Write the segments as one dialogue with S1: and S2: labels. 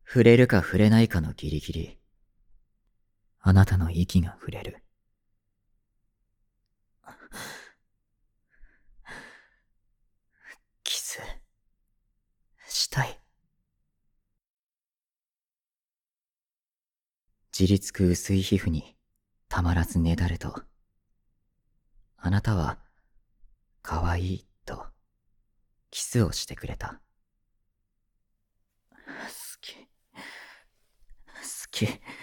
S1: 触れるか触れないかのギリギリ、あなたの息が触れる。キス、したい。じりつく薄い皮膚にたまらずねだると、あなたは、かわいいと、キスをしてくれた。好き、好き。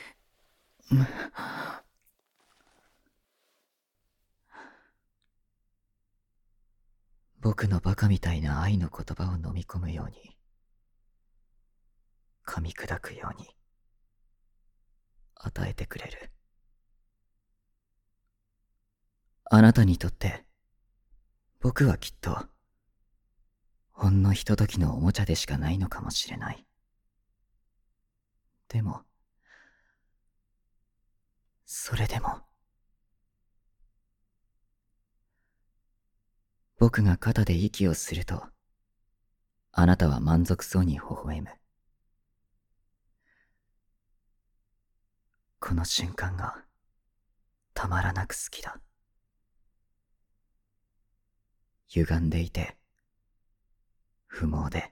S1: 僕のバカみたいな愛の言葉を飲み込むように、噛み砕くように、与えてくれる。あなたにとって、僕はきっと、ほんのひとときのおもちゃでしかないのかもしれない。でも、それでも、僕が肩で息をすると、あなたは満足そうに微笑む。この瞬間が、たまらなく好きだ。歪んでいて、不毛で、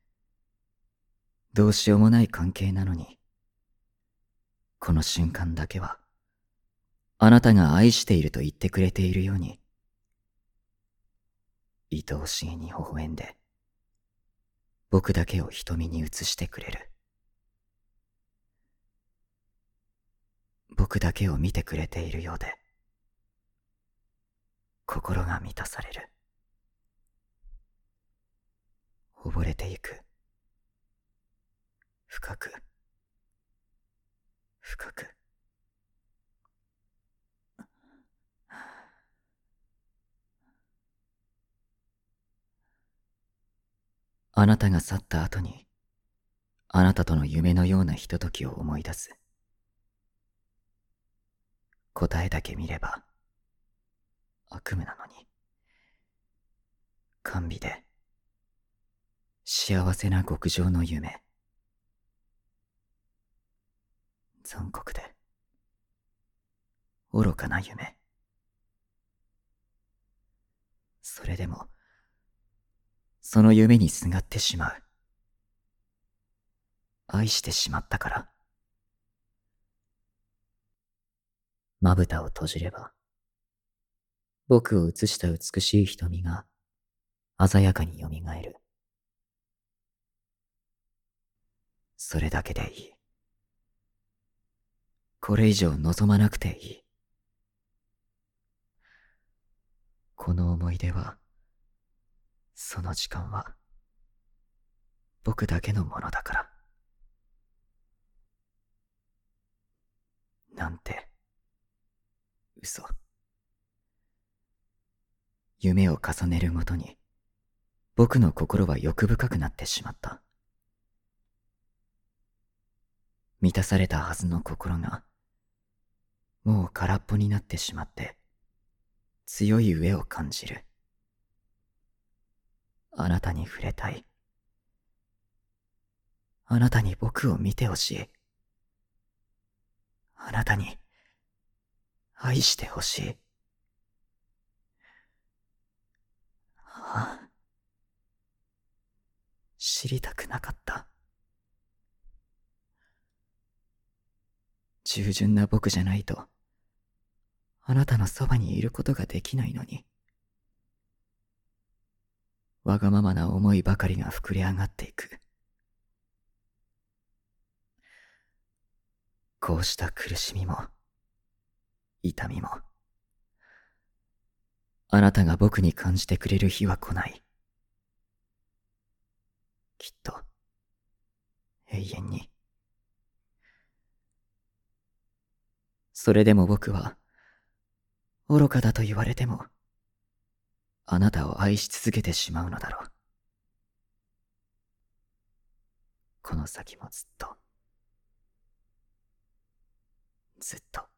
S1: どうしようもない関係なのに、この瞬間だけは、あなたが愛していると言ってくれているように、愛おしげに微笑んで、僕だけを瞳に映してくれる。僕だけを見てくれているようで、心が満たされる。溺れてゆく。深く、深く。あなたが去った後に、あなたとの夢のようなひとときを思い出す。答えだけ見れば、悪夢なのに、甘美で、幸せな極上の夢。残酷で、愚かな夢。それでも、その夢にすがってしまう。愛してしまったから。まぶたを閉じれば、僕を映した美しい瞳が鮮やかに蘇る。それだけでいい。これ以上望まなくていい。この思い出は、その時間は、僕だけのものだから。なんて、嘘。夢を重ねるごとに、僕の心は欲深くなってしまった。満たされたはずの心が、もう空っぽになってしまって、強い飢えを感じる。あなたに触れたい。あなたに僕を見てほしい。あなたに、愛してほしい。ああ、知りたくなかった。従順な僕じゃないと、あなたのそばにいることができないのに。わがままな思いばかりが膨れ上がっていく。こうした苦しみも、痛みも、あなたが僕に感じてくれる日は来ない。きっと、永遠に。それでも僕は、愚かだと言われても、あなたを愛し続けてしまうのだろう。この先もずっと、ずっと。